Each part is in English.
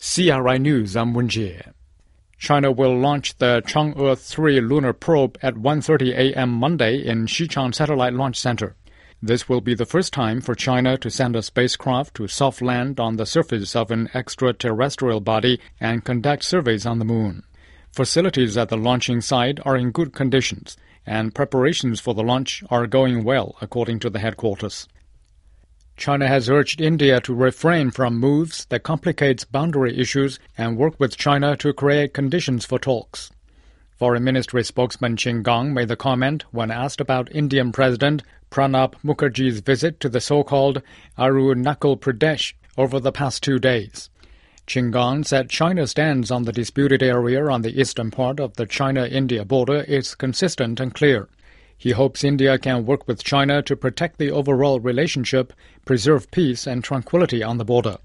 CRI News, I'm Wen Jie. China will launch the Chang'e 3 lunar probe at 1:30 a.m. Monday in Xichang Satellite Launch Center. This will be the first time for China to send a spacecraft to soft land on the surface of an extraterrestrial body and conduct surveys on the moon. Facilities at the launching site are in good conditions, and preparations for the launch are going well, according to the headquarters. China has urged India to refrain from moves that complicate boundary issues and work with China to create conditions for talks. Foreign Ministry spokesman Qin Gang made the comment when asked about Indian President Pranab Mukherjee's visit to the so-called Arunachal Pradesh over the past 2 days. Qin Gang said China's stance on the disputed area on the eastern part of the China-India border is consistent and clear. He hopes India can work with China to protect the overall relationship, preserve peace and tranquility on the border.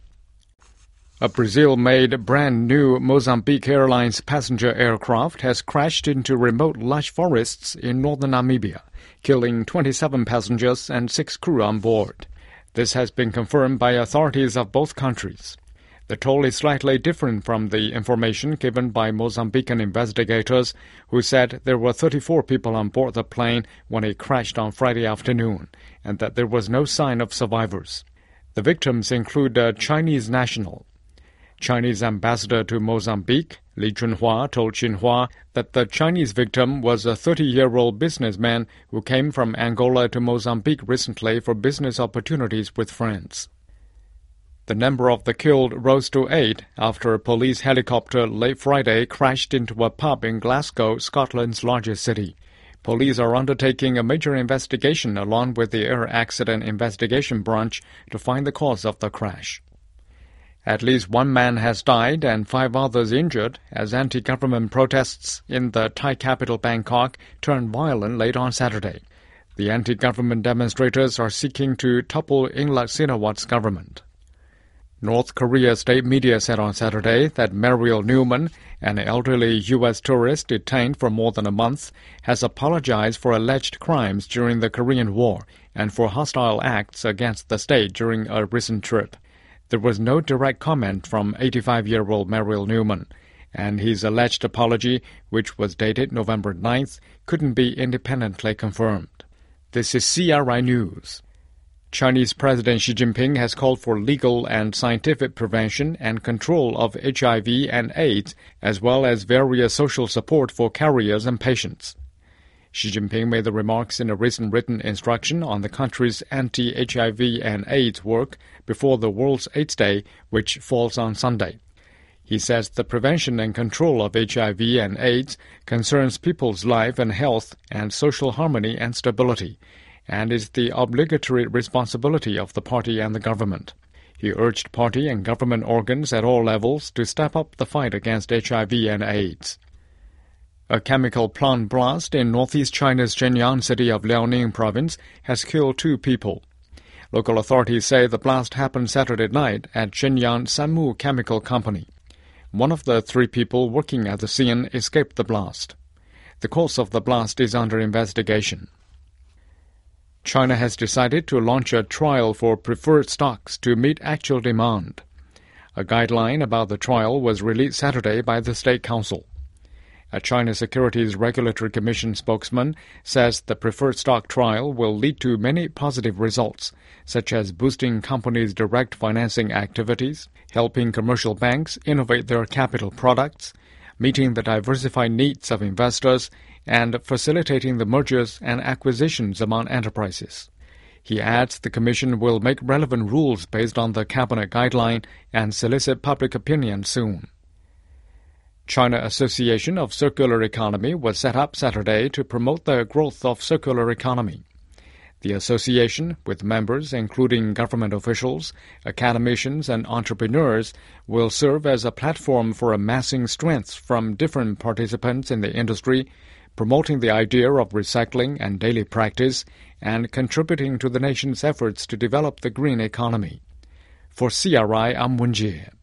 A Brazil-made brand-new Mozambique Airlines passenger aircraft has crashed into remote lush forests in northern Namibia, killing 27 passengers and 6 crew on board. This has been confirmed by authorities of both countries. The toll is slightly different from the information given by Mozambican investigators, who said there were 34 people on board the plane when it crashed on Friday afternoon, and that there was no sign of survivors. The victims include a Chinese national. Chinese ambassador to Mozambique, Li Chunhua, told Xinhua that the Chinese victim was a 30-year-old businessman who came from Angola to Mozambique recently for business opportunities with friends. The number of the killed rose to 8 after a police helicopter late Friday crashed into a pub in Glasgow, Scotland's largest city. Police are undertaking a major investigation along with the Air Accident Investigation Branch to find the cause of the crash. At least 1 man has died and 5 others injured as anti-government protests in the Thai capital Bangkok turned violent late on Saturday. The anti-government demonstrators are seeking to topple Yingluck Shinawat's government. North Korea state media said on Saturday that Mariel Newman, an elderly U.S. tourist detained for more than a month, has apologized for alleged crimes during the Korean War and for hostile acts against the state during a recent trip. There was no direct comment from 85-year-old Mariel Newman, and his alleged apology, which was dated November 9th, couldn't be independently confirmed. This is CRI News. Chinese President Xi Jinping has called for legal and scientific prevention and control of HIV and AIDS, as well as various social support for carriers and patients. Xi Jinping made the remarks in a recent written instruction on the country's anti-HIV and AIDS work before the World's AIDS Day, which falls on Sunday. He says the prevention and control of HIV and AIDS concerns people's life and health and social harmony and stability, and is the obligatory responsibility of the party and the government. He urged party and government organs at all levels to step up the fight against HIV and AIDS. A chemical plant blast in northeast China's Shenyang city of Liaoning province has killed 2 people. Local authorities say the blast happened Saturday night at Shenyang Sanmu Chemical Company. One of the 3 people working at the scene escaped the blast. The cause of the blast is under investigation. China has decided to launch a trial for preferred stocks to meet actual demand. A guideline about the trial was released Saturday by the State Council. A China Securities Regulatory Commission spokesman says the preferred stock trial will lead to many positive results, such as boosting companies' direct financing activities, helping commercial banks innovate their capital products, meeting the diversified needs of investors, and facilitating the mergers and acquisitions among enterprises. He adds the Commission will make relevant rules based on the Cabinet guideline and solicit public opinion soon. China Association of Circular Economy was set up Saturday to promote the growth of circular economy. The association, with members including government officials, academicians, and entrepreneurs, will serve as a platform for amassing strengths from different participants in the industry, promoting the idea of recycling and daily practice, and contributing to the nation's efforts to develop the green economy. For CRI, I'm Wen Jie.